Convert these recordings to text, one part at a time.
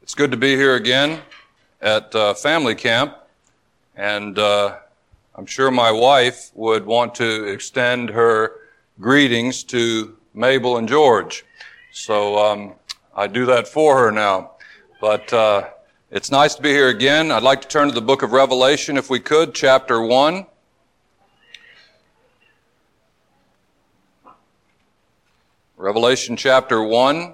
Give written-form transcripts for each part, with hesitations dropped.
It's good to be here again at family camp, and I'm sure my wife would want to extend her greetings to Mabel and George. So I do that for her now. But it's nice to be here again. I'd like to turn to the book of Revelation, if we could, chapter 1. Revelation chapter 1.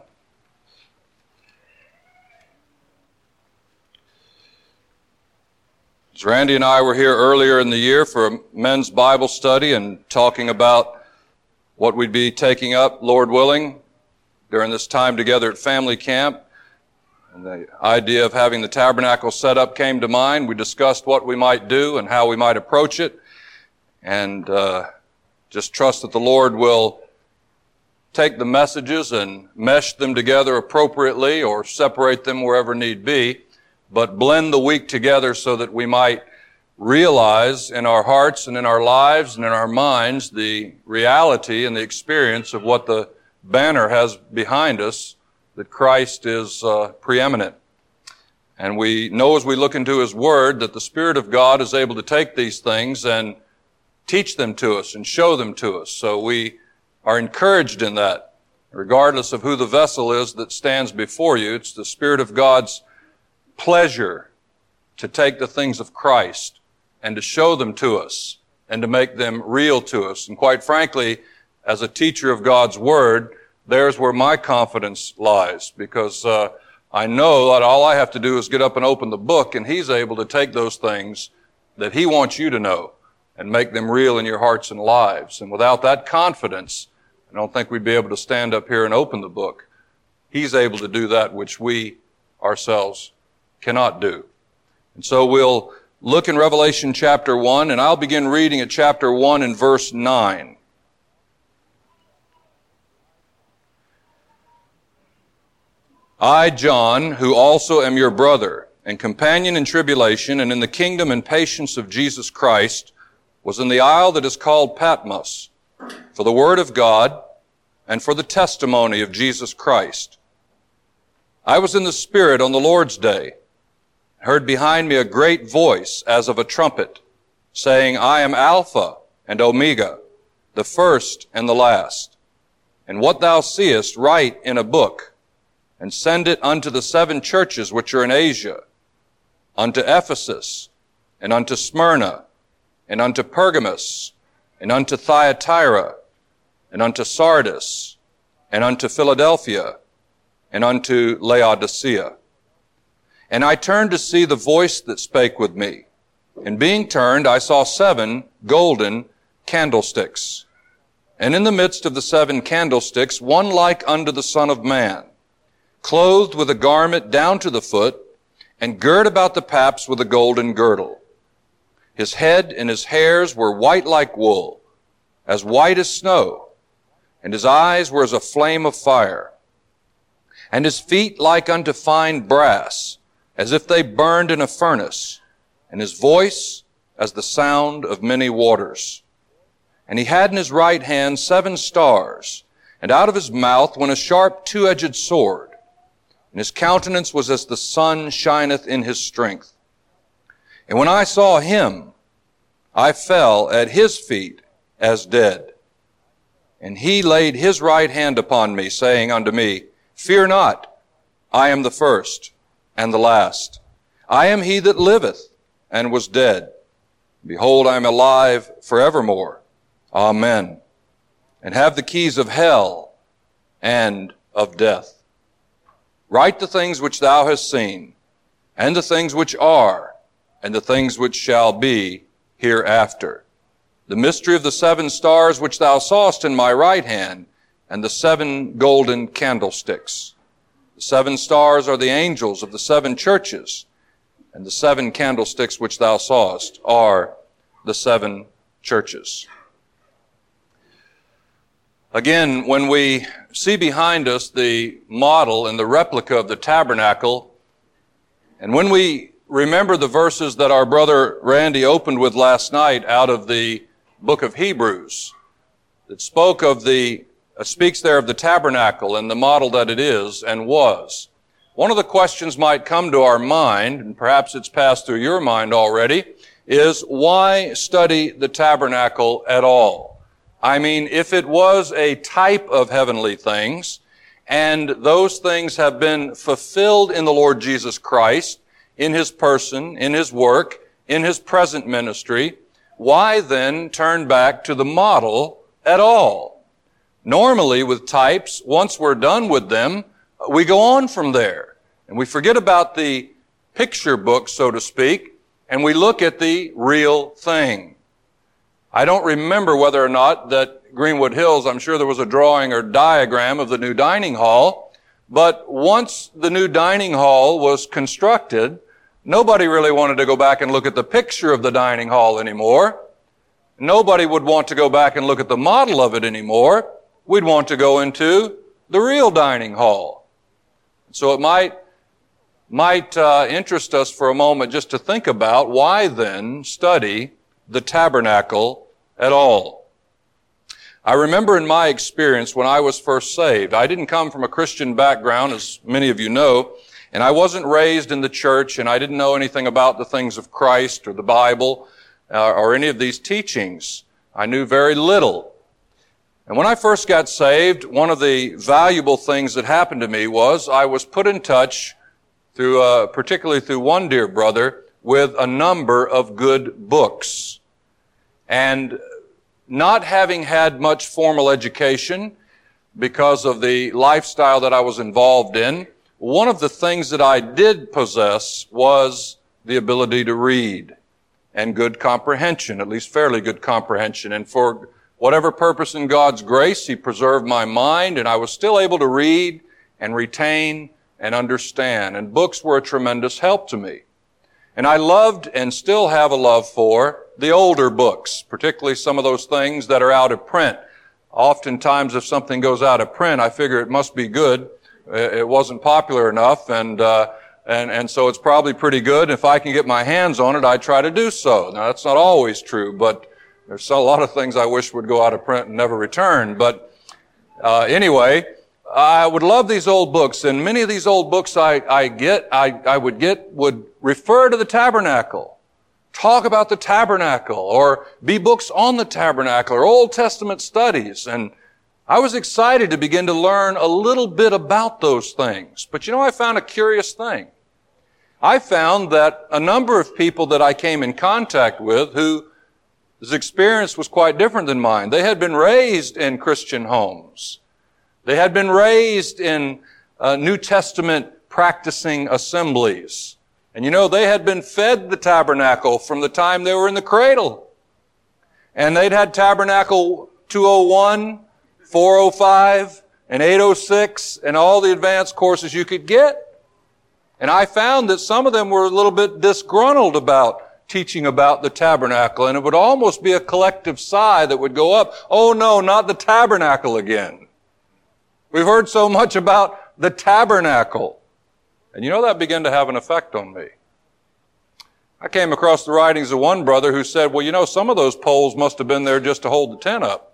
As Randy and I were here earlier in the year for a men's Bible study and talking about what we'd be taking up, Lord willing, during this time together at family camp, and the idea of having the tabernacle set up came to mind. We discussed what we might do and how we might approach it, and just trust that the Lord will take the messages and mesh them together appropriately or separate them wherever need be, but blend the week together so that we might realize in our hearts and in our lives and in our minds the reality and the experience of what the banner has behind us, that Christ is preeminent. And we know as we look into His Word that the Spirit of God is able to take these things and teach them to us and show them to us. So we are encouraged in that. Regardless of who the vessel is that stands before you, it's the Spirit of God's pleasure to take the things of Christ and to show them to us and to make them real to us. And quite frankly, as a teacher of God's Word, there's where my confidence lies, because I know that all I have to do is get up and open the book, and He's able to take those things that He wants you to know and make them real in your hearts and lives. And without that confidence, I don't think we'd be able to stand up here and open the book. He's able to do that which we ourselves cannot do. And so we'll look in Revelation chapter 1, and I'll begin reading at chapter 1 in verse 9. I, John, who also am your brother and companion in tribulation and in the kingdom and patience of Jesus Christ, was in the isle that is called Patmos, for the word of God and for the testimony of Jesus Christ. I was in the Spirit on the Lord's day, heard behind me a great voice as of a trumpet, saying, I am Alpha and Omega, the first and the last. And what thou seest write in a book, and send it unto the 7 churches which are in Asia, unto Ephesus, and unto Smyrna, and unto Pergamos, and unto Thyatira, and unto Sardis, and unto Philadelphia, and unto Laodicea. And I turned to see the voice that spake with me. And being turned, I saw 7 golden candlesticks. And in the midst of the 7 candlesticks, one like unto the Son of Man, clothed with a garment down to the foot, and girt about the paps with a golden girdle. His head and his hairs were white like wool, as white as snow, and his eyes were as a flame of fire, and his feet like unto fine brass, as if they burned in a furnace, and his voice as the sound of many waters. And he had in his right hand 7 stars, and out of his mouth went a sharp 2-edged sword, and his countenance was as the sun shineth in his strength. And when I saw him, I fell at his feet as dead. And he laid his right hand upon me, saying unto me, Fear not, I am the first and the last. I am he that liveth and was dead. Behold, I am alive forevermore. Amen. And have the keys of hell and of death. Write the things which thou hast seen, and the things which are, and the things which shall be hereafter. The mystery of the 7 stars which thou sawest in my right hand, and the 7 golden candlesticks. The 7 stars are the angels of the 7 churches, and the 7 candlesticks which thou sawest are the 7 churches. Again, when we see behind us the model and the replica of the tabernacle, and when we remember the verses that our brother Randy opened with last night out of the book of Hebrews, that speaks there of the tabernacle and the model that it is and was, one of the questions might come to our mind, and perhaps it's passed through your mind already, is why study the tabernacle at all? I mean, if it was a type of heavenly things, and those things have been fulfilled in the Lord Jesus Christ, in His person, in His work, in His present ministry, why then turn back to the model at all? Normally with types, once we're done with them, we go on from there. And we forget about the picture book, so to speak, and we look at the real thing. I don't remember whether or not that Greenwood Hills, I'm sure there was a drawing or diagram of the new dining hall, but once the new dining hall was constructed, nobody really wanted to go back and look at the picture of the dining hall anymore. Nobody would want to go back and look at the model of it anymore. We'd want to go into the real dining hall. So it might interest us for a moment just to think about why then study the tabernacle at all. I remember in my experience when I was first saved, I didn't come from a Christian background, as many of you know, and I wasn't raised in the church, and I didn't know anything about the things of Christ or the Bible or any of these teachings. I knew very little. And when I first got saved, one of the valuable things that happened to me was I was put in touch through, particularly through one dear brother, with a number of good books. And not having had much formal education because of the lifestyle that I was involved in, one of the things that I did possess was the ability to read and good comprehension, at least fairly good comprehension. And for whatever purpose in God's grace, He preserved my mind, and I was still able to read and retain and understand. And books were a tremendous help to me. And I loved and still have a love for the older books, particularly some of those things that are out of print. Oftentimes, if something goes out of print, I figure it must be good. It wasn't popular enough, and so it's probably pretty good. If I can get my hands on it, I try to do so. Now, that's not always true, but there's a lot of things I wish would go out of print and never return. But anyway, I would love these old books, and many of these old books I would refer to the tabernacle, talk about the tabernacle, or be books on the tabernacle, or Old Testament studies. And I was excited to begin to learn a little bit about those things. But I found a curious thing. I found that a number of people that I came in contact with whose experience was quite different than mine. They had been raised in Christian homes. They had been raised in New Testament practicing assemblies. And they had been fed the tabernacle from the time they were in the cradle. And they'd had tabernacle 201, 405, and 806, and all the advanced courses you could get. And I found that some of them were a little bit disgruntled about teaching about the tabernacle, and it would almost be a collective sigh that would go up, "Oh no, not the tabernacle again. We've heard so much about the tabernacle." And that began to have an effect on me. I came across the writings of one brother who said, "Well, some of those poles must have been there just to hold the tent up."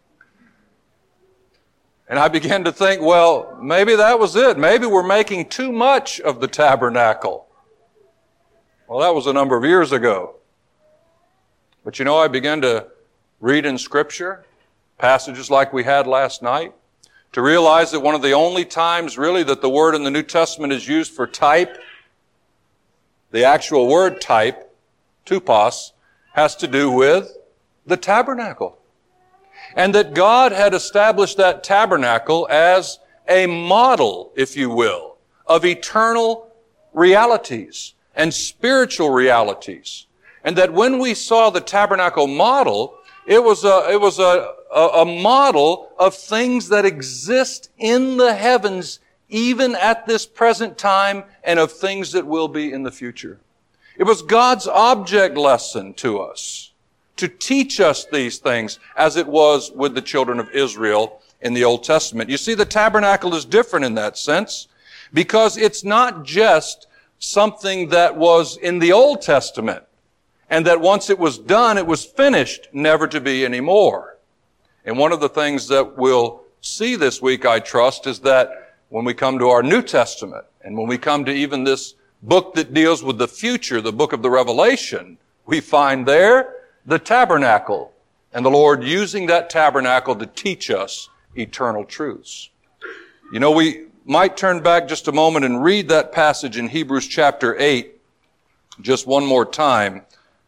And I began to think, well, maybe that was it. Maybe we're making too much of the tabernacle. Well, that was a number of years ago. But I began to read in Scripture, passages like we had last night, to realize that one of the only times really that the word in the New Testament is used for type, the actual word type, tupos, has to do with the tabernacle. And that God had established that tabernacle as a model, if you will, of eternal realities and spiritual realities. And that when we saw the tabernacle model, it was a model of things that exist in the heavens even at this present time, and of things that will be in the future. It was God's object lesson to us, to teach us these things, as it was with the children of Israel in the Old Testament. You see, the tabernacle is different in that sense, because it's not just something that was in the Old Testament, and that once it was done, it was finished, never to be anymore. And one of the things that we'll see this week, I trust, is that when we come to our New Testament, and when we come to even this book that deals with the future, the book of the Revelation, we find there the tabernacle, and the Lord using that tabernacle to teach us eternal truths. You know, we might turn back just a moment and read that passage in Hebrews chapter 8 just one more time.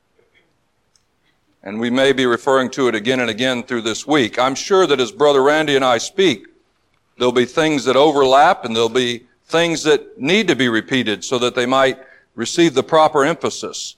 And we may be referring to it again and again through this week. I'm sure that as Brother Randy and I speak, there'll be things that overlap and there'll be things that need to be repeated so that they might receive the proper emphasis.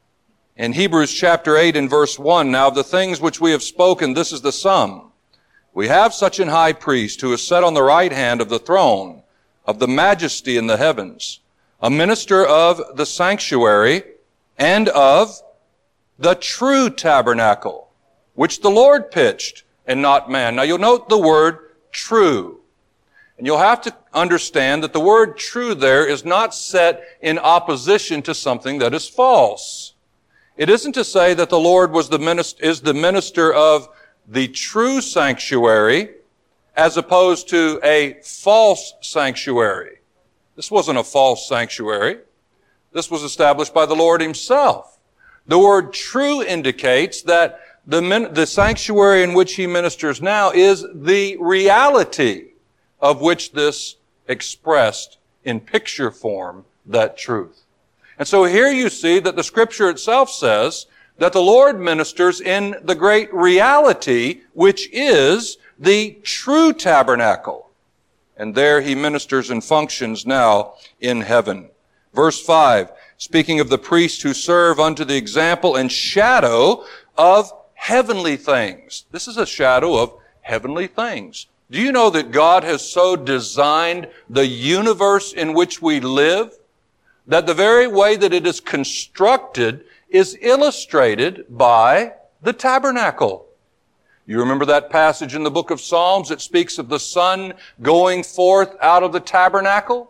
In Hebrews chapter 8 and verse 1, now of the things which we have spoken, this is the sum. We have such an high priest who is set on the right hand of the throne of the majesty in the heavens, a minister of the sanctuary and of the true tabernacle, which the Lord pitched and not man. Now you'll note the word true. And you'll have to understand that the word true there is not set in opposition to something that is false. It isn't to say that the Lord is the minister of the true sanctuary as opposed to a false sanctuary. This wasn't a false sanctuary. This was established by the Lord himself. The word true indicates that the sanctuary in which he ministers now is the reality of which this expressed in picture form that truth. And so here you see that the Scripture itself says that the Lord ministers in the great reality, which is the true tabernacle. And there he ministers and functions now in heaven. Verse 5, speaking of the priests who serve unto the example and shadow of heavenly things. This is a shadow of heavenly things. Do you know that God has so designed the universe in which we live that the very way that it is constructed is illustrated by the tabernacle? You remember that passage in the book of Psalms that speaks of the sun going forth out of the tabernacle?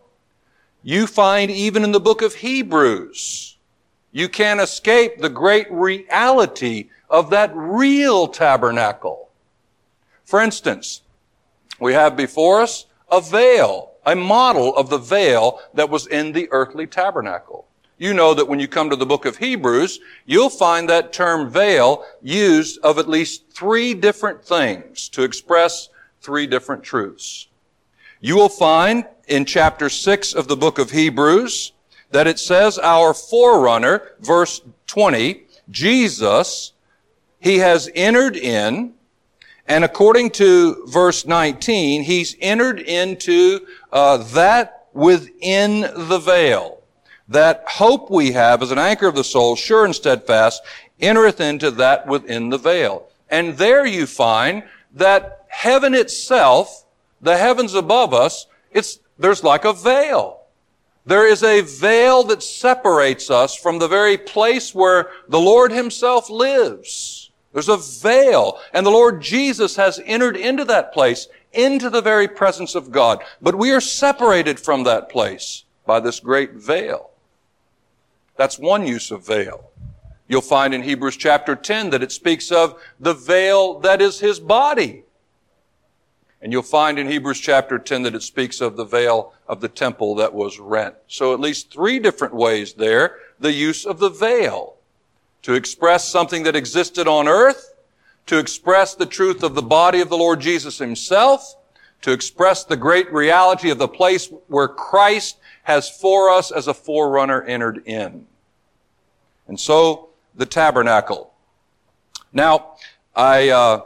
You find even in the book of Hebrews, you can't escape the great reality of that real tabernacle. For instance, we have before us a veil, a model of the veil that was in the earthly tabernacle. You know that when you come to the book of Hebrews, you'll find that term veil used of at least 3 different things to express 3 different truths. You will find in chapter 6 of the book of Hebrews that it says our forerunner, verse 20, Jesus, he has entered in. And according to verse 19, he's entered into that within the veil. That hope we have as an anchor of the soul, sure and steadfast, entereth into that within the veil. And there you find that heaven itself, the heavens above us, there's like a veil. There is a veil that separates us from the very place where the Lord himself lives. There's a veil, and the Lord Jesus has entered into that place, into the very presence of God. But we are separated from that place by this great veil. That's one use of veil. You'll find in Hebrews chapter 10 that it speaks of the veil that is his body. And you'll find in Hebrews chapter 10 that it speaks of the veil of the temple that was rent. So at least 3 different ways there, the use of the veil. To express something that existed on earth, to express the truth of the body of the Lord Jesus himself, to express the great reality of the place where Christ has for us as a forerunner entered in. And so, the tabernacle. Now, I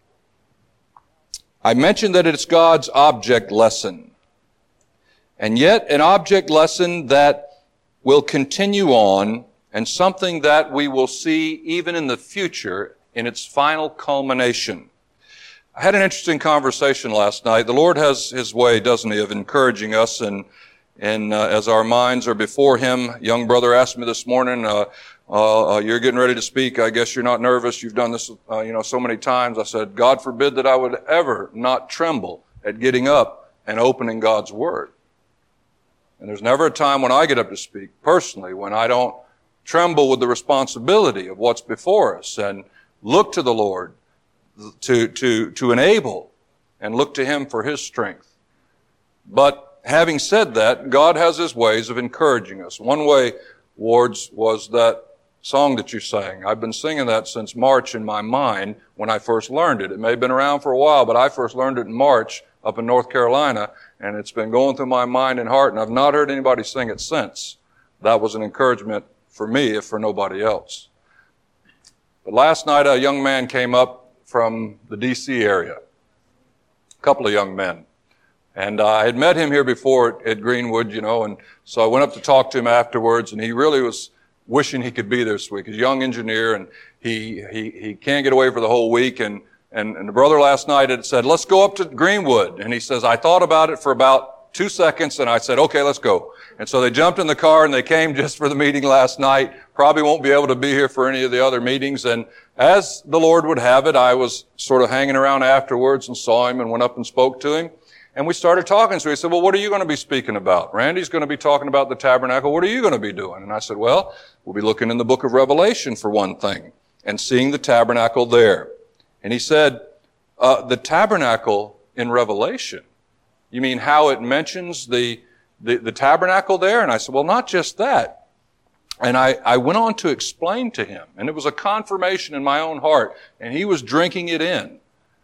mentioned that it's God's object lesson. And yet, an object lesson that will continue on, and something that we will see even in the future in its final culmination. I had an interesting conversation last night. The Lord has his way, doesn't he, of encouraging us, and as our minds are before him. Young brother asked me this morning, you're getting ready to speak. I guess you're not nervous. You've done this, so many times. I said, God forbid that I would ever not tremble at getting up and opening God's Word. And there's never a time when I get up to speak, personally, when I don't tremble with the responsibility of what's before us and look to the Lord to enable and look to him for his strength. But having said that, God has His ways of encouraging us. One way, Wards, was that song that you sang. I've been singing that since March in my mind when I first learned it. It may have been around for a while, but I first learned it in March up in North Carolina, and it's been going through my mind and heart, and I've not heard anybody sing it since. That was an encouragement for me, if for nobody else. But last night, a young man came up from the D.C. area. A couple of young men. And I had met him here before at Greenwood, and so I went up to talk to him afterwards, and he really was wishing he could be there this week. He's a young engineer, and he can't get away for the whole week. And the brother last night had said, let's go up to Greenwood. And he says, I thought about it for about 2 seconds, and I said, okay, let's go. And so they jumped in the car, and they came just for the meeting last night. Probably won't be able to be here for any of the other meetings. And as the Lord would have it, I was sort of hanging around afterwards and saw him and went up and spoke to him. And we started talking. So he said, well, what are you going to be speaking about? Randy's going to be talking about the tabernacle. What are you going to be doing? And I said, well, we'll be looking in the book of Revelation for one thing and seeing the tabernacle there. And he said, the tabernacle in Revelation? You mean how it mentions the tabernacle there? And I said, well, not just that. And I went on to explain to him, and it was a confirmation in my own heart, and he was drinking it in.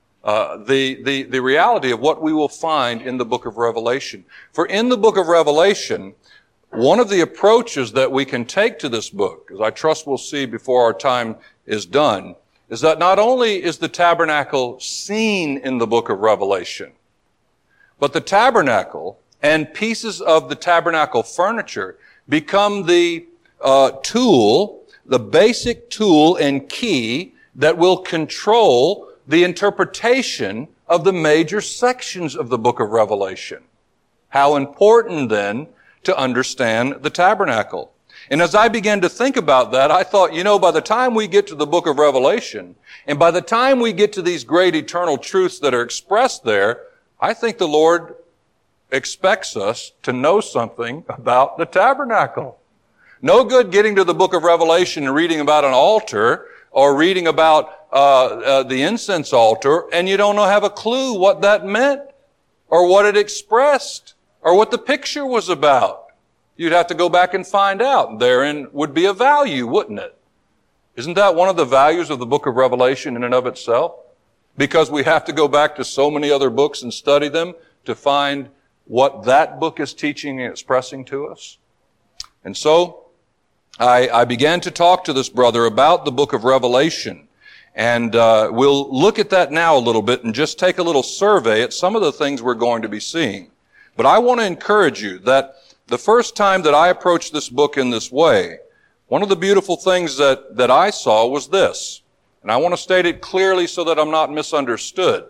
The reality of what we will find in the book of Revelation. For in the book of Revelation, one of the approaches that we can take to this book, as I trust we'll see before our time is done, is that not only is the tabernacle seen in the book of Revelation, but the tabernacle and pieces of the tabernacle furniture become the tool, the basic tool and key that will control the interpretation of the major sections of the book of Revelation. How important then to understand the tabernacle. And as I began to think about that, I thought, by the time we get to the book of Revelation, and by the time we get to these great eternal truths that are expressed there, I think the Lord expects us to know something about the tabernacle. No good getting to the book of Revelation and reading about an altar or reading about the incense altar, and you don't have a clue what that meant or what it expressed or what the picture was about. You'd have to go back and find out. Therein would be a value, wouldn't it? Isn't that one of the values of the book of Revelation in and of itself? Because we have to go back to so many other books and study them to find what that book is teaching and expressing to us. And so I began to talk to this brother about the book of Revelation. And we'll look at that now a little bit and just take a little survey at some of the things we're going to be seeing. But I want to encourage you that the first time that I approached this book in this way, one of the beautiful things that I saw was this. And I want to state it clearly so that I'm not misunderstood.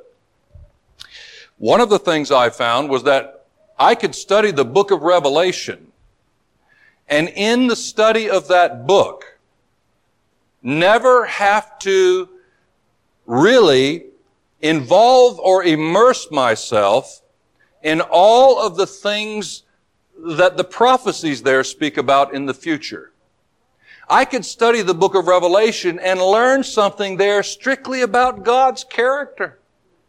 One of the things I found was that I could study the book of Revelation, and in the study of that book, never have to really involve or immerse myself in all of the things that the prophecies there speak about in the future. I could study the book of Revelation and learn something there strictly about God's character.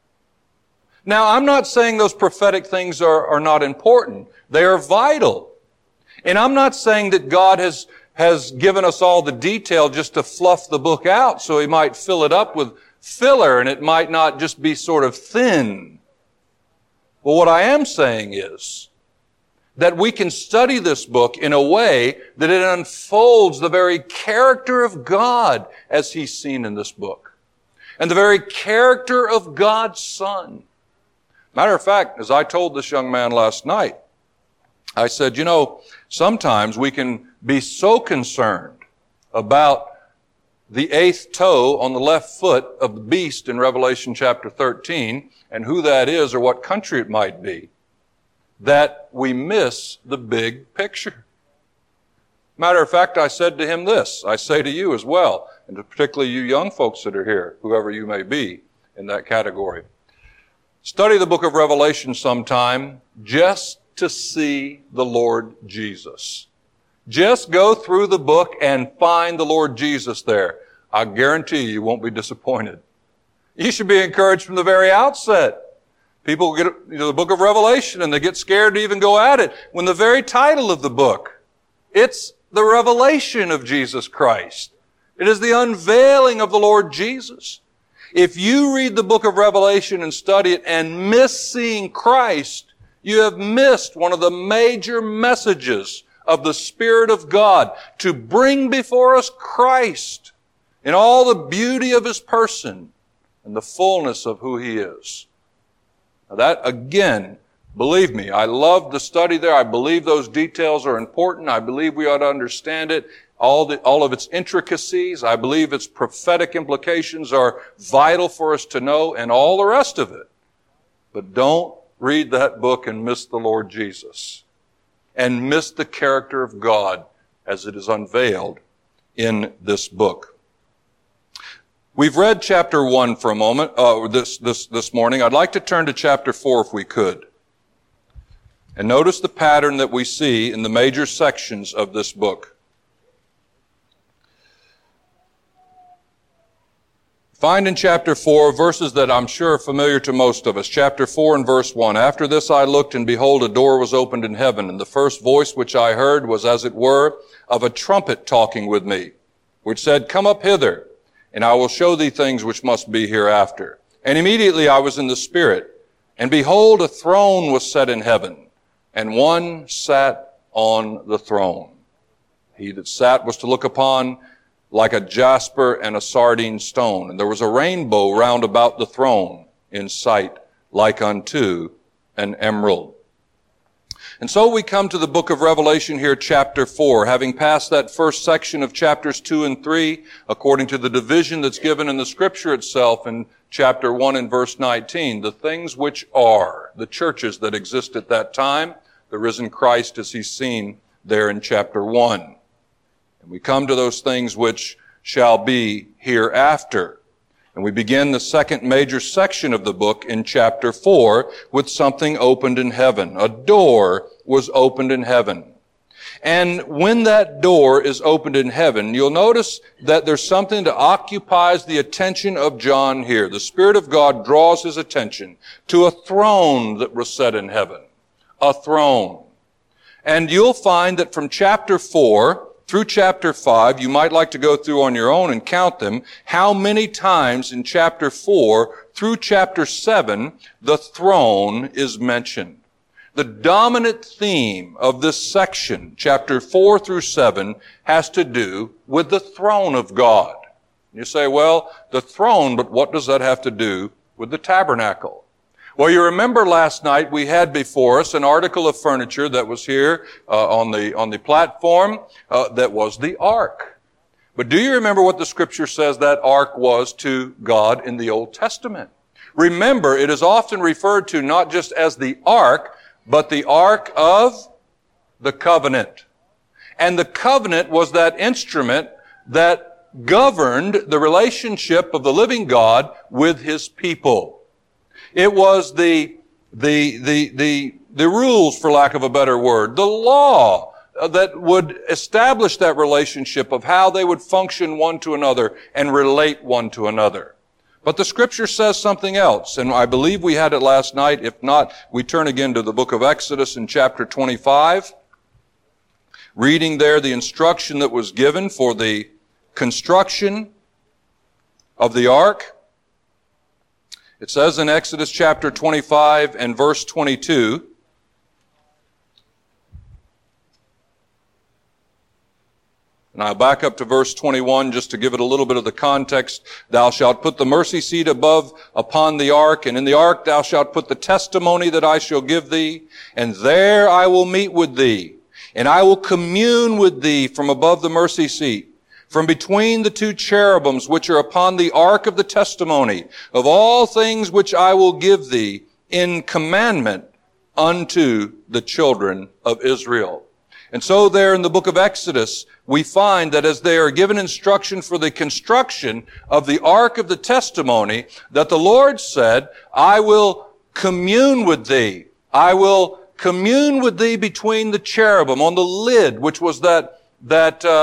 Now, I'm not saying those prophetic things are not important. They are vital. And I'm not saying that God has given us all the detail just to fluff the book out so He might fill it up with filler and it might not just be sort of thin. But what I am saying is that we can study this book in a way that it unfolds the very character of God as He's seen in this book. And the very character of God's Son. Matter of fact, as I told this young man last night, I said, sometimes we can be so concerned about the eighth toe on the left foot of the beast in Revelation chapter 13 and who that is or what country it might be, that we miss the big picture. Matter of fact, I said to him this, I say to you as well, and particularly you young folks that are here, whoever you may be in that category. Study the book of Revelation sometime just to see the Lord Jesus. Just go through the book and find the Lord Jesus there. I guarantee you won't be disappointed. You should be encouraged from the very outset People get the book of Revelation and they get scared to even go at it when the very title of the book, it's the revelation of Jesus Christ. It is the unveiling of the Lord Jesus. If you read the book of Revelation and study it and miss seeing Christ, you have missed one of the major messages of the Spirit of God to bring before us Christ in all the beauty of His person and the fullness of who He is. Now that, again, believe me, I love the study there. I believe those details are important. I believe we ought to understand it. All of its intricacies. I believe its prophetic implications are vital for us to know, and all the rest of it. But don't read that book and miss the Lord Jesus and miss the character of God as it is unveiled in this book. We've read chapter 1 for a moment, this morning. I'd like to turn to chapter 4 if we could. And notice the pattern that we see in the major sections of this book. Find in chapter 4 verses that I'm sure are familiar to most of us. Chapter 4 and verse 1. After this I looked, and behold, a door was opened in heaven, and the first voice which I heard was as it were of a trumpet talking with me, which said, Come up hither, and I will show thee things which must be hereafter. And immediately I was in the Spirit, and behold, a throne was set in heaven, and one sat on the throne. He that sat was to look upon like a jasper and a sardine stone. And there was a rainbow round about the throne in sight, like unto an emerald. And so we come to the book of Revelation here, chapter 4, having passed that first section of chapters 2 and 3, according to the division that's given in the Scripture itself in chapter 1 and verse 19, the things which are, the churches that exist at that time, the risen Christ as He's seen there in chapter 1. And we come to those things which shall be hereafter. And we begin the second major section of the book in chapter 4 with something opened in heaven. A door was opened in heaven. And when that door is opened in heaven, you'll notice that there's something that occupies the attention of John here. The Spirit of God draws his attention to a throne that was set in heaven. A throne. And you'll find that from chapter 4 through chapter 5, you might like to go through on your own and count them, how many times in chapter 4 through chapter 7 the throne is mentioned. The dominant theme of this section, chapter 4 through 7, has to do with the throne of God. You say, well, the throne, but what does that have to do with the tabernacle? Well, you remember last night we had before us an article of furniture that was here on the platform that was the ark. But do you remember what the Scripture says that ark was to God in the Old Testament? Remember, it is often referred to not just as the ark, but the ark of the covenant. And the covenant was that instrument that governed the relationship of the living God with His people. It was the rules, for lack of a better word, the law that would establish that relationship of how they would function one to another and relate one to another. But the Scripture says something else, and I believe we had it last night. If not, we turn again to the book of Exodus in chapter 25, reading there the instruction that was given for the construction of the ark. It says in Exodus chapter 25 and verse 22, and I'll back up to verse 21 just to give it a little bit of the context. Thou shalt put the mercy seat above upon the ark, and in the ark thou shalt put the testimony that I shall give thee, and there I will meet with thee, and I will commune with thee from above the mercy seat, from between the two cherubims which are upon the ark of the testimony, of all things which I will give thee in commandment unto the children of Israel. And so there in the book of Exodus, we find that as they are given instruction for the construction of the ark of the testimony, that the Lord said, I will commune with thee. I will commune with thee between the cherubim on the lid, which was that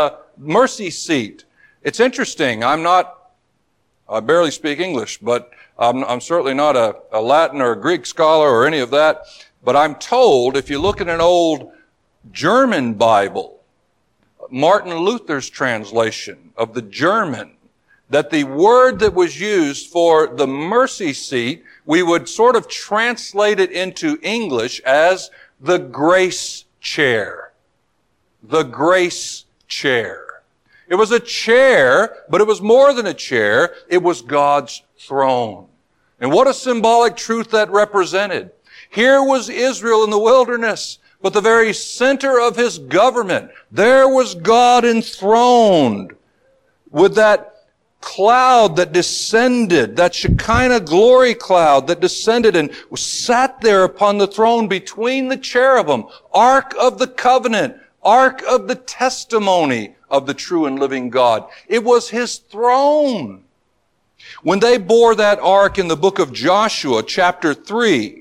mercy seat. It's interesting. I barely speak English, but I'm certainly not a Latin or a Greek scholar or any of that, but I'm told if you look at an old German Bible, Martin Luther's translation of the German, that the word that was used for the mercy seat, we would sort of translate it into English as the grace chair. The grace chair. It was a chair, but it was more than a chair. It was God's throne. And what a symbolic truth that represented. Here was Israel in the wilderness, but the very center of his government, there was God enthroned with that cloud that descended, that Shekinah glory cloud that descended and sat there upon the throne between the cherubim, Ark of the Covenant, Ark of the testimony of the true and living God. It was his throne. When they bore that ark in the book of Joshua, chapter 3,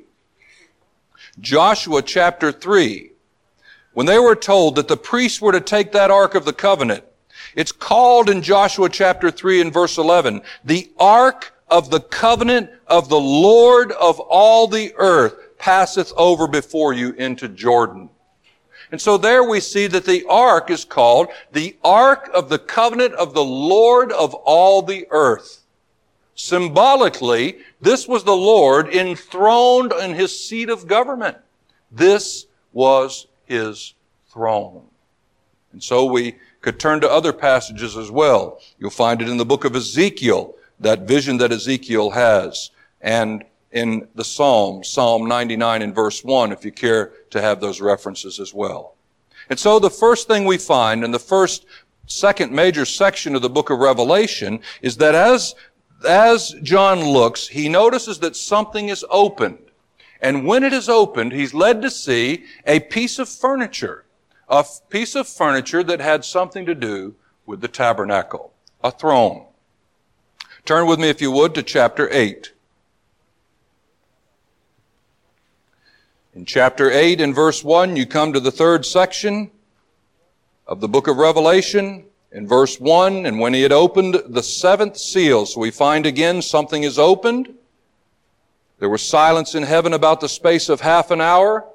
when they were told that the priests were to take that Ark of the Covenant, it's called in Joshua chapter 3 and verse 11, the Ark of the Covenant of the Lord of all the earth passeth over before you into Jordan. And so there we see that the Ark is called the Ark of the Covenant of the Lord of all the earth. Symbolically, this was the Lord enthroned in his seat of government. This was his throne. And so we could turn to other passages as well. You'll find it in the book of Ezekiel, that vision that Ezekiel has, and in the Psalms, Psalm 99 and verse 1, if you care to have those references as well. And so the first thing we find in the second major section of the book of Revelation is that as John looks, he notices that something is opened. And when it is opened, he's led to see a piece of furniture that had something to do with the tabernacle, a throne. Turn with me, if you would, to chapter 8. In chapter 8 and verse 1, you come to the third section of the book of Revelation. In verse 1, and when he had opened the seventh seal, so we find again something is opened. There was silence in heaven about the space of half an hour.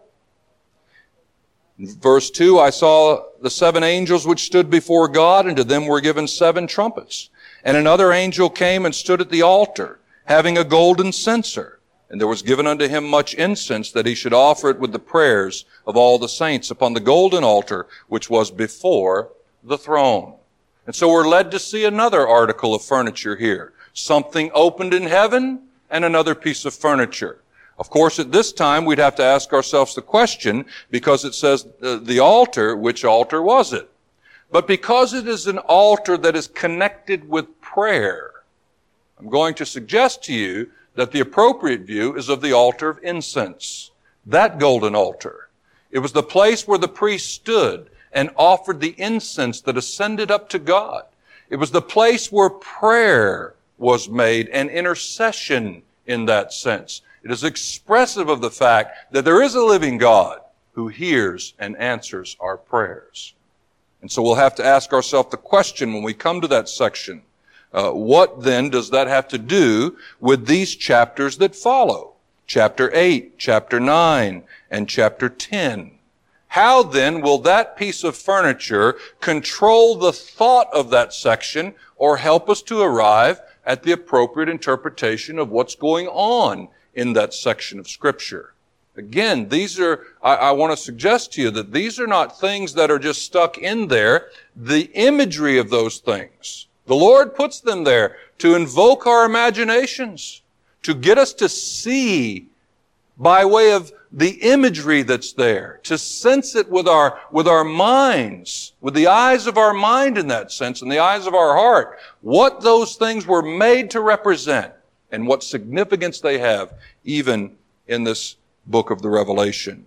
In verse 2, I saw the 7 angels which stood before God, and to them were given 7 trumpets. And another angel came and stood at the altar, having a golden censer. And there was given unto him much incense, that he should offer it with the prayers of all the saints upon the golden altar, which was before the throne. And so we're led to see another article of furniture here. Something opened in heaven and another piece of furniture. Of course, at this time, we'd have to ask ourselves the question, because it says the altar, which altar was it? But because it is an altar that is connected with prayer, I'm going to suggest to you that the appropriate view is of the altar of incense, that golden altar. It was the place where the priest stood and offered the incense that ascended up to God. It was the place where prayer was made and intercession in that sense. It is expressive of the fact that there is a living God who hears and answers our prayers. And so we'll have to ask ourselves the question when we come to that section, what then does that have to do with these chapters that follow? Chapter 8, chapter 9, and chapter 10. How then will that piece of furniture control the thought of that section or help us to arrive at the appropriate interpretation of what's going on in that section of Scripture? Again, I want to suggest to you that these are not things that are just stuck in there. The imagery of those things, the Lord puts them there to invoke our imaginations, to get us to see by way of the imagery that's there, to sense it with our minds, with the eyes of our mind in that sense, and the eyes of our heart, what those things were made to represent and what significance they have even in this book of the Revelation.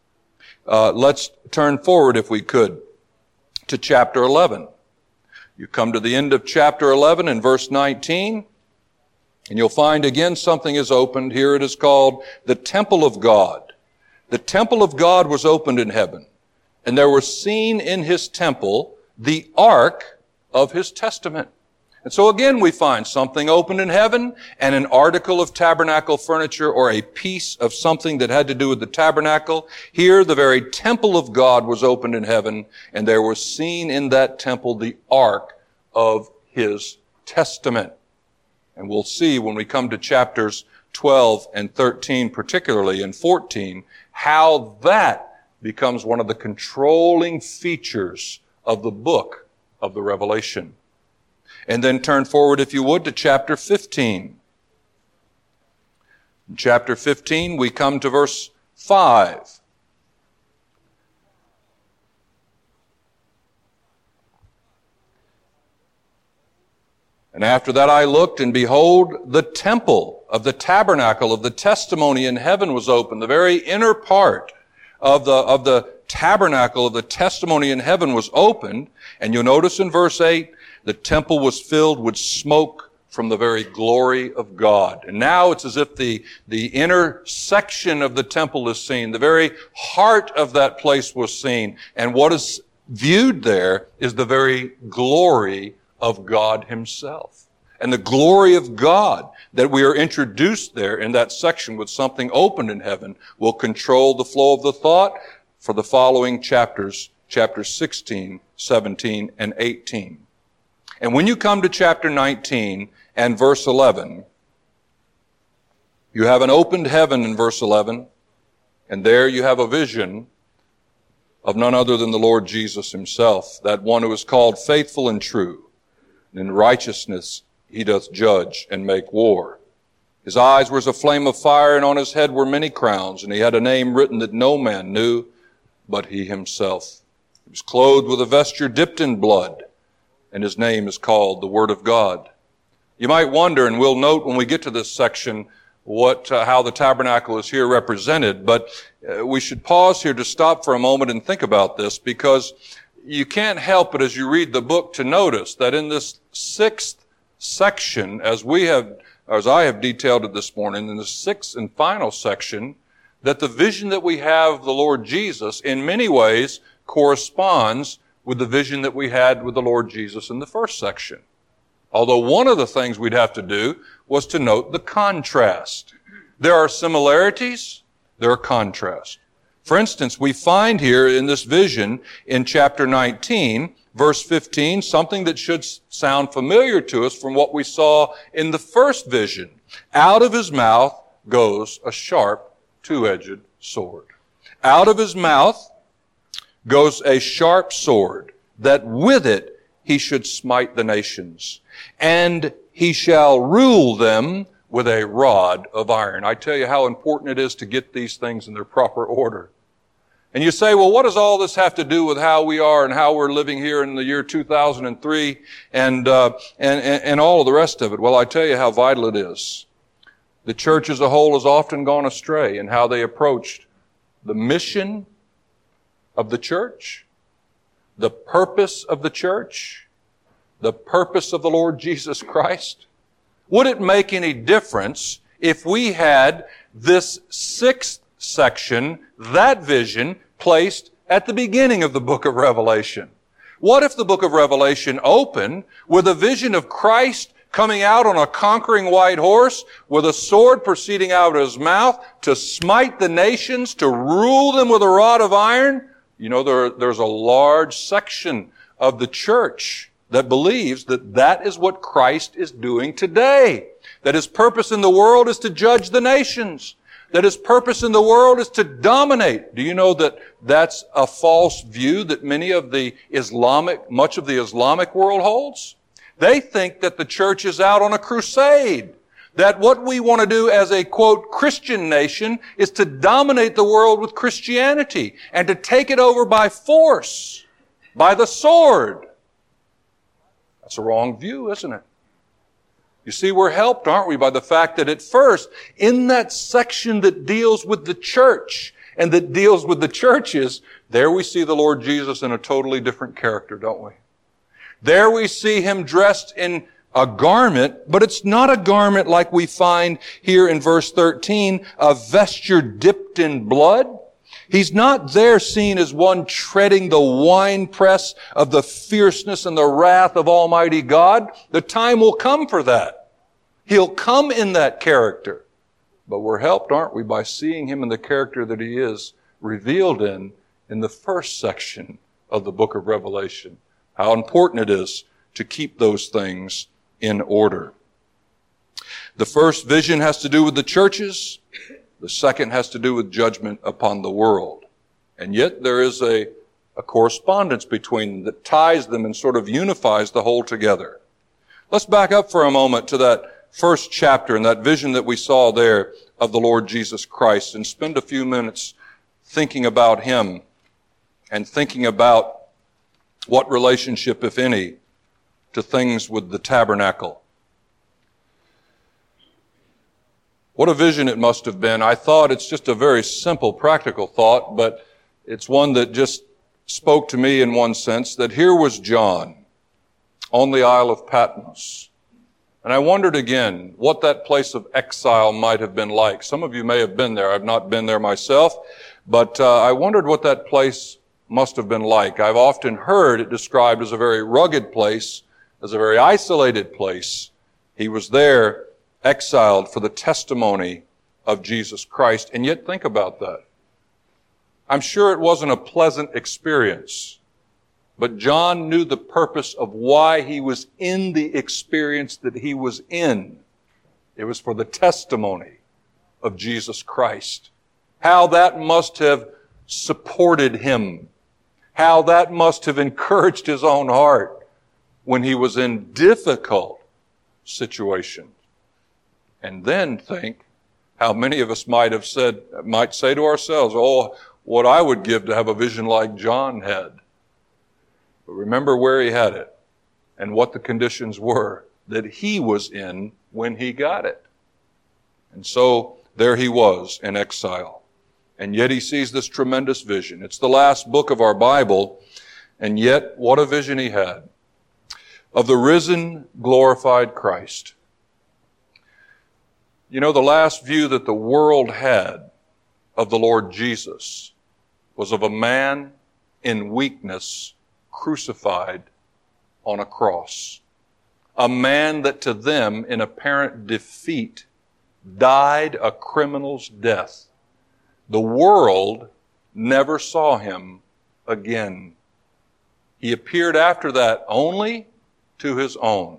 Let's turn forward, if we could, to chapter 11. You come to the end of chapter 11 in verse 19, and you'll find again something is opened. Here it is called the temple of God. The temple of God was opened in heaven, and there was seen in his temple the ark of his testament. And so again, we find something opened in heaven and an article of tabernacle furniture or a piece of something that had to do with the tabernacle. Here, the very temple of God was opened in heaven, and there was seen in that temple the ark of His testament. And we'll see when we come to chapters 12 and 13, particularly, and 14, how that becomes one of the controlling features of the book of the Revelation. And then turn forward, if you would, to chapter 15. In chapter 15, we come to verse 5. And after that I looked, and behold, the temple of the tabernacle of the testimony in heaven was open. The very inner part of the tabernacle of the testimony in heaven was opened. And you'll notice in verse 8, the temple was filled with smoke from the very glory of God. And now it's as if the inner section of the temple is seen. The very heart of that place was seen. And what is viewed there is the very glory of God Himself. And the glory of God that we are introduced there in that section with something opened in heaven will control the flow of the thought for the following chapters, chapters 16, 17, and 18. And when you come to chapter 19 and verse 11, you have an opened heaven in verse 11, and there you have a vision of none other than the Lord Jesus Himself, that one who is called faithful and true. And in righteousness He doth judge and make war. His eyes were as a flame of fire, and on His head were many crowns, and He had a name written that no man knew but He Himself. He was clothed with a vesture dipped in blood, and His name is called the Word of God. You might wonder, and we'll note when we get to this section how the tabernacle is here represented, but we should pause here to stop for a moment and think about this, because you can't help but as you read the book to notice that in this sixth section, as I have detailed it this morning, in the sixth and final section, that the vision that we have of the Lord Jesus in many ways corresponds with the vision that we had with the Lord Jesus in the first section. Although one of the things we'd have to do was to note the contrast. There are similarities, there are contrasts. For instance, we find here in this vision in chapter 19, verse 15, something that should sound familiar to us from what we saw in the first vision. Out of His mouth goes a sharp, two-edged sword. Out of His mouth goes a sharp sword, that with it He should smite the nations, and He shall rule them with a rod of iron. I tell you how important it is to get these things in their proper order. And you say, well, what does all this have to do with how we are and how we're living here in the year 2003 and all of the rest of it? Well, I tell you how vital it is. The church as a whole has often gone astray in how they approached the mission of the church, the purpose of the church, the purpose of the Lord Jesus Christ. Would it make any difference if we had this sixth section, that vision, placed at the beginning of the book of Revelation? What if the book of Revelation opened with a vision of Christ coming out on a conquering white horse with a sword proceeding out of His mouth to smite the nations, to rule them with a rod of iron? You know, there's a large section of the church that believes that that is what Christ is doing today. That His purpose in the world is to judge the nations. That His purpose in the world is to dominate. Do you know that that's a false view that much of the Islamic world holds? They think that the church is out on a crusade. That what we want to do as a, quote, Christian nation is to dominate the world with Christianity and to take it over by force, by the sword. That's a wrong view, isn't it? You see, we're helped, aren't we, by the fact that at first, in that section that deals with the church and that deals with the churches, there we see the Lord Jesus in a totally different character, don't we? There we see Him dressed in a garment, but it's not a garment like we find here in verse 13, a vesture dipped in blood. He's not there seen as one treading the winepress of the fierceness and the wrath of Almighty God. The time will come for that. He'll come in that character. But we're helped, aren't we, by seeing him in the character that he is revealed in the first section of the book of Revelation. How important it is to keep those things in order. The first vision has to do with the churches. The second has to do with judgment upon the world. And yet there is a correspondence between them that ties them and sort of unifies the whole together. Let's back up for a moment to that first chapter and that vision that we saw there of the Lord Jesus Christ and spend a few minutes thinking about him and thinking about what relationship, if any, to things with the tabernacle. What a vision it must have been. I thought it's just a very simple, practical thought, but it's one that just spoke to me in one sense, that here was John on the Isle of Patmos. And I wondered again what that place of exile might have been like. Some of you may have been there. I've not been there myself, but I wondered what that place must have been like. I've often heard it described as a very rugged place, as a very isolated place. He was there exiled for the testimony of Jesus Christ. And yet think about that. I'm sure it wasn't a pleasant experience, but John knew the purpose of why he was in the experience that he was in. It was for the testimony of Jesus Christ. How that must have supported him. How that must have encouraged his own heart when he was in difficult situations. And then think how many of us might say to ourselves, oh, what I would give to have a vision like John had. But remember where he had it and what the conditions were that he was in when he got it. And so there he was in exile. And yet he sees this tremendous vision. It's the last book of our Bible, and yet what a vision he had of the risen, glorified Christ. You know, the last view that the world had of the Lord Jesus was of a man in weakness crucified on a cross. A man that to them, in apparent defeat, died a criminal's death. The world never saw him again. He appeared after that only to his own.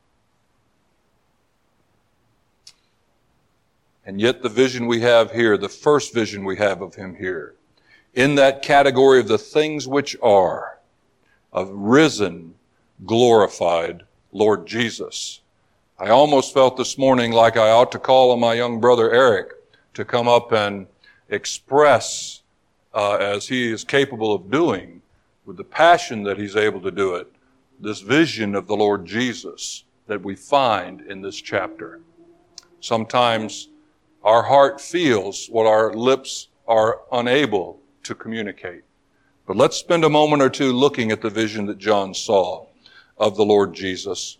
And yet the vision we have here, the first vision we have of him here, in that category of the things which are, of risen, glorified Lord Jesus. I almost felt this morning like I ought to call on my young brother Eric to come up and express, as he is capable of doing, with the passion that he's able to do it, this vision of the Lord Jesus that we find in this chapter. Sometimes our heart feels what our lips are unable to communicate. But let's spend a moment or two looking at the vision that John saw of the Lord Jesus.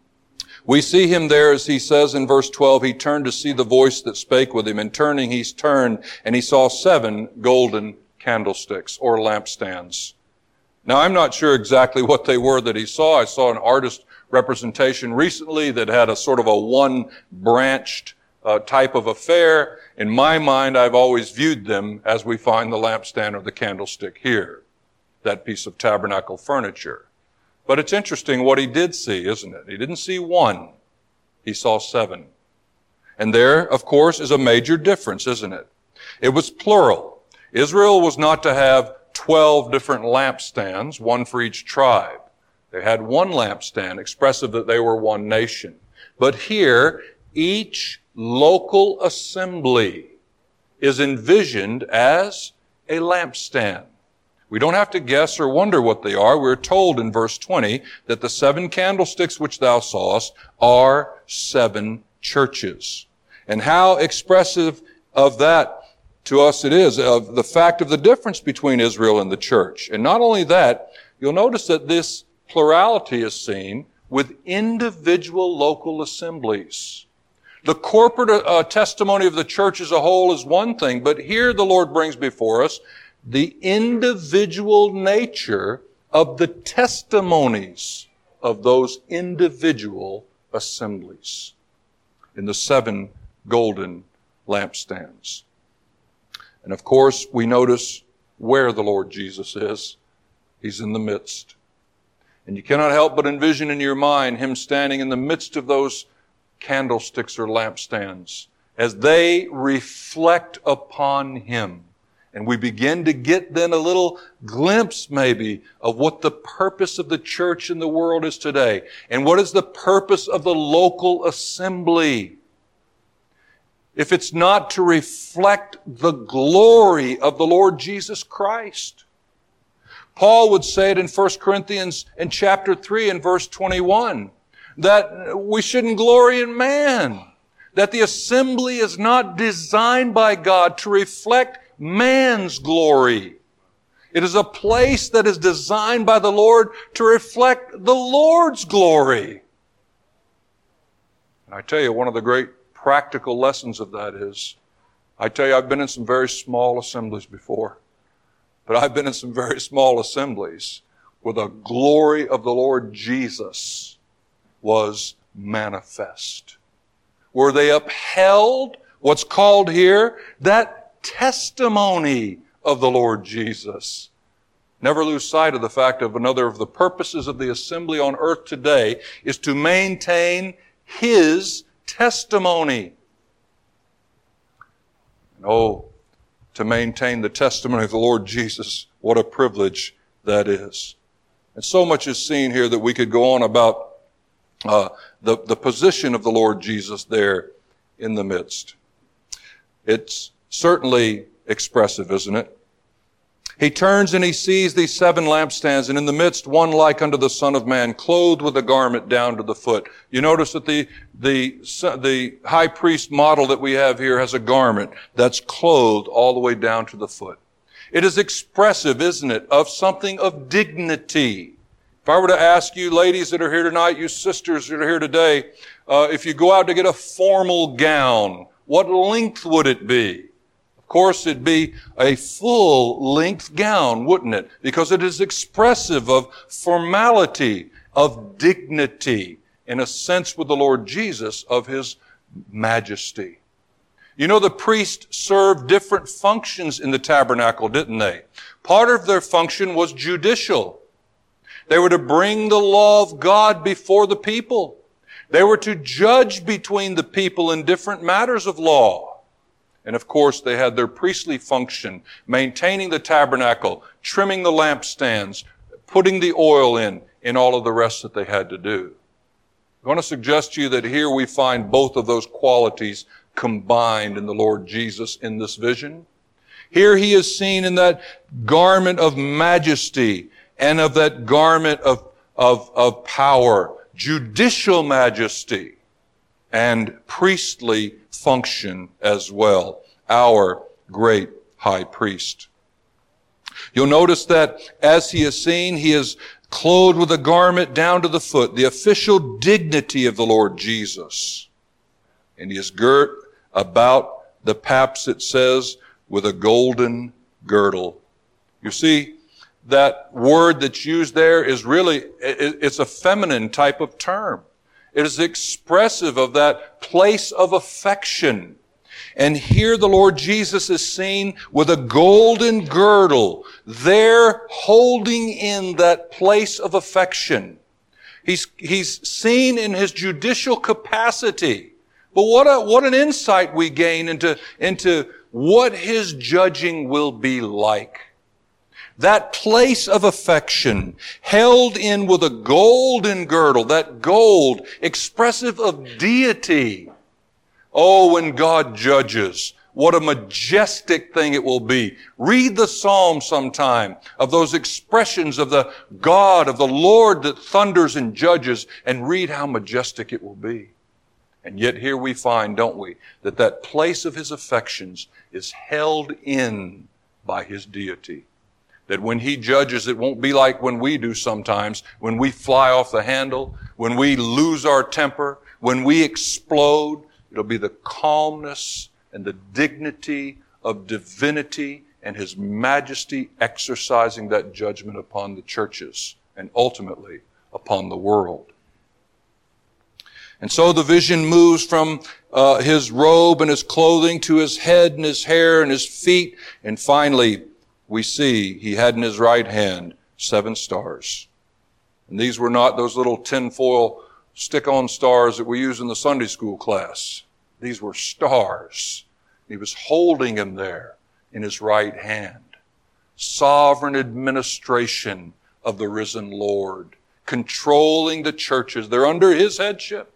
We see him there, as he says in verse 12, he turned to see the voice that spake with him. And turning, he's turned, and he saw 7 golden candlesticks or lampstands. Now, I'm not sure exactly what they were that he saw. I saw an artist representation recently that had a sort of a one-branched type of affair. In my mind, I've always viewed them as we find the lampstand or the candlestick here, that piece of tabernacle furniture. But it's interesting what he did see, isn't it? He didn't see 1. He saw 7. And there, of course, is a major difference, isn't it? It was plural. Israel was not to have 12 different lampstands, 1 for each tribe. They had 1 lampstand, expressive that they were one nation. But here, each local assembly is envisioned as a lampstand. We don't have to guess or wonder what they are. We're told in verse 20 that the 7 candlesticks which thou sawest are 7 churches. And how expressive of that to us it is, of the fact of the difference between Israel and the church. And not only that, you'll notice that this plurality is seen with individual local assemblies. The corporate testimony of the church as a whole is one thing, but here the Lord brings before us the individual nature of the testimonies of those individual assemblies in the 7 golden lampstands. And of course, we notice where the Lord Jesus is. He's in the midst. And you cannot help but envision in your mind Him standing in the midst of those candlesticks or lampstands as they reflect upon Him. And we begin to get then a little glimpse maybe of what the purpose of the church in the world is today. And what is the purpose of the local assembly? If it's not to reflect the glory of the Lord Jesus Christ. Paul would say it in 1 Corinthians in chapter 3 and verse 21, that we shouldn't glory in man, that the assembly is not designed by God to reflect man's glory. It is a place that is designed by the Lord to reflect the Lord's glory. And I tell you, one of the great practical lessons of that is, I tell you, I've been in some very small assemblies before, but I've been in some very small assemblies where the glory of the Lord Jesus was manifest, where they upheld what's called here that testimony of the Lord Jesus. Never lose sight of the fact of another of the purposes of the assembly on earth today is to maintain His testimony. And oh, to maintain the testimony of the Lord Jesus, what a privilege that is. And so much is seen here that we could go on about the position of the Lord Jesus there in the midst. It's certainly expressive, isn't it? He turns and he sees these 7 lampstands, and in the midst one like unto the Son of Man, clothed with a garment down to the foot. You notice that the high priest model that we have here has a garment that's clothed all the way down to the foot. It is expressive, isn't it, of something of dignity. If I were to ask you ladies that are here tonight, you sisters that are here today, if you go out to get a formal gown, what length would it be? Of course, it'd be a full-length gown, wouldn't it? Because it is expressive of formality, of dignity, in a sense with the Lord Jesus, of His majesty. You know, the priests served different functions in the tabernacle, didn't they? Part of their function was judicial. They were to bring the law of God before the people. They were to judge between the people in different matters of law. And of course, they had their priestly function, maintaining the tabernacle, trimming the lampstands, putting the oil in all of the rest that they had to do. I want to suggest to you that here we find both of those qualities combined in the Lord Jesus in this vision. Here He is seen in that garment of majesty and of that garment of power, judicial majesty, and priestly function as well, our great high priest. You'll notice that as He is seen, He is clothed with a garment down to the foot, the official dignity of the Lord Jesus. And He is girt about the paps, it says, with a golden girdle. You see, that word that's used there is really, it's a feminine type of term. It is expressive of that place of affection. And here the Lord Jesus is seen with a golden girdle, there holding in that place of affection. He's seen in His judicial capacity. But what an insight we gain into what His judging will be like. That place of affection held in with a golden girdle, that gold expressive of deity. Oh, when God judges, what a majestic thing it will be. Read the Psalm sometime of those expressions of the God, of the Lord that thunders and judges, and read how majestic it will be. And yet here we find, don't we, that place of His affections is held in by His deity. That when He judges, it won't be like when we do sometimes, when we fly off the handle, when we lose our temper, when we explode. It'll be the calmness and the dignity of divinity and His majesty exercising that judgment upon the churches and ultimately upon the world. And so the vision moves from His robe and His clothing to His head and His hair and His feet. And finally, we see He had in His right hand 7 stars. And these were not those little tinfoil stick-on stars that we use in the Sunday school class. These were stars. He was holding them there in His right hand. Sovereign administration of the risen Lord, controlling the churches. They're under His headship.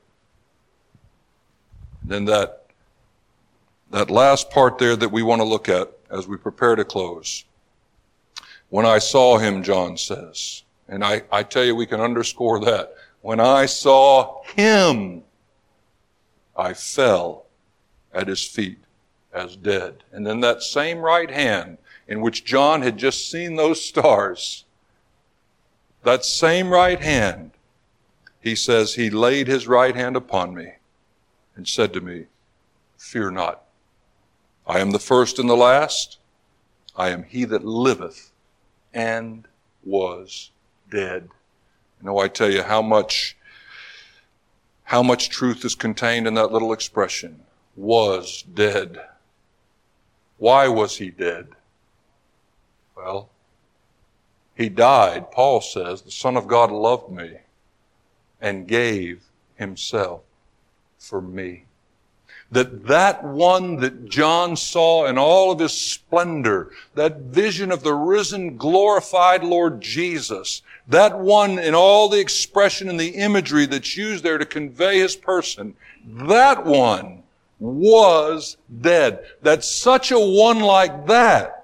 Then that last part there that we want to look at as we prepare to close. When I saw Him, John says, and I tell you we can underscore that. When I saw Him, I fell at His feet as dead. And then that same right hand in which John had just seen those stars, that same right hand, he says, He laid His right hand upon me and said to me, fear not. I am the first and the last. I am He that liveth and was dead. You know, I tell you how much truth is contained in that little expression, was dead. Why was He dead? Well, He died, Paul says, the Son of God loved me and gave Himself for me. That one that John saw in all of His splendor, that vision of the risen, glorified Lord Jesus, that one in all the expression and the imagery that's used there to convey His person, that one was dead. That such a one like that